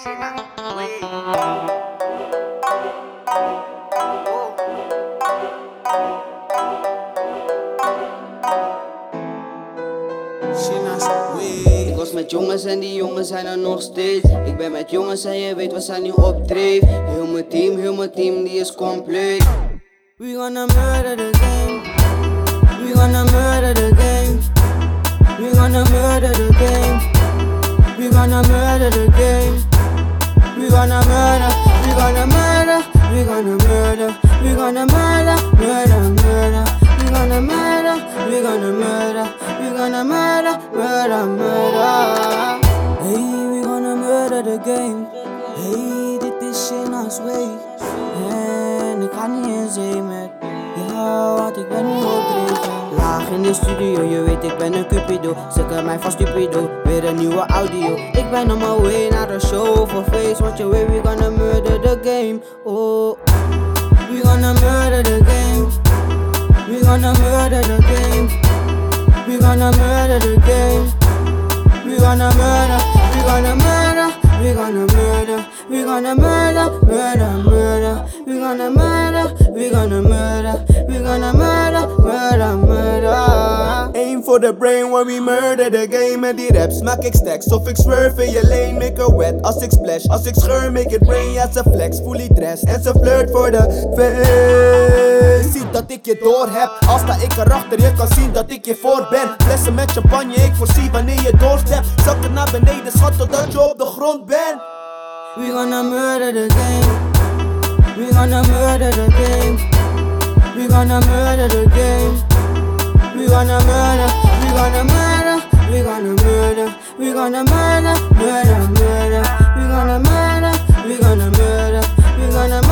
China, wey. China's way. Ik was met jongens en die jongens zijn er nog steeds. Ik ben met jongens en je weet we zijn nu op dreef. Heel mijn team die is compleet. We gonna murder the game. We gonna murder the game. We gonna murder the game. We gonna murder the game. We gonna murder. We gonna murder. We gonna murder. We gonna murder. Murder. We gonna murder. We gonna murder. We gonna murder. Hey, we gonna murder the game. Hey, dit is China's way. En ik ga niet in zee met jou, want ik ben nu opdreven. Laag in de studio, je weet ik ben een cupido. Ze kennen mij van stupido, weer een nieuwe audio. Ik ben on my way naar de show for face. Want je weet we gonna murder the game. Oh, we gonna murder the game. We gonna murder the game. We gonna murder the game. We gonna murder. We gonna murder. We gonna murder. We gonna murder. Murder. We gonna murder. We gonna murder. We gonna murder. Aim for the brain when we murder the game. Met die raps maak ik stacks of ik swerve in je lane. Make a wet als ik splash. Als ik scheur make it rain. Ja ze flex, fully dressed. En ze flirt voor de face. Zie dat ik je door heb. Al sta ik erachter, je kan zien dat ik je voor ben. Flessen met champagne, ik voorzie wanneer je doorstept. Zakken naar beneden, schat totdat je op de grond bent. We gonna murder the game. We gonna murder the game. We gonna murder the game. We gonna murder. We gonna murder. We gonna murder. We gonna murder. We gonna murder. We gonna murder. We gonna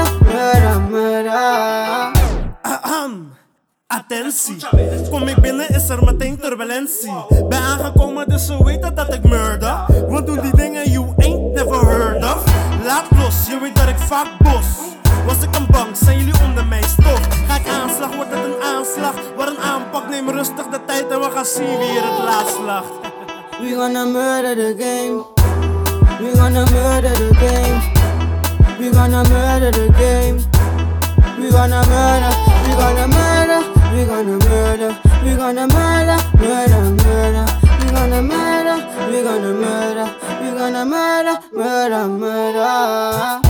murder. Attentie, kom ik binnen is er meteen turbulentie. Ben aangekomen dus ze weten dat ik murder. We doen die dingen you ain't never heard of. Laat los, je weet dat ik vaak bos. Was ik een bank, zijn jullie onder mijn stof. Ga ik aanslag, wordt het een aanslag. Wat een aanpak, neem rustig de tijd en we gaan zien wie er het laatst lacht. We gonna murder the game. We gonna murder the game. We gonna murder the game. We gonna murder. We gonna murder. We gonna murder. We gonna murder. We gonna murder. We gonna murder. We gonna murder.